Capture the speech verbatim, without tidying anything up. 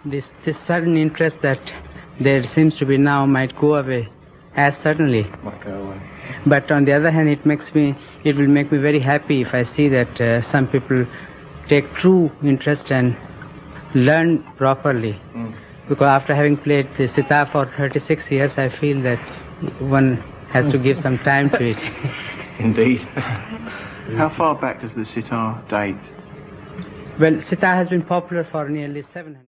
this, this sudden interest that there seems to be now might go away, as suddenly. Might go away. But on the other hand, it makes me, it will make me very happy if I see that uh, some people take true interest and learn properly. Mm. Because after having played the sitar for thirty-six years, I feel that one has to give some time to it. Indeed. How far back does the sitar date? Well, sitar has been popular for nearly seven hundred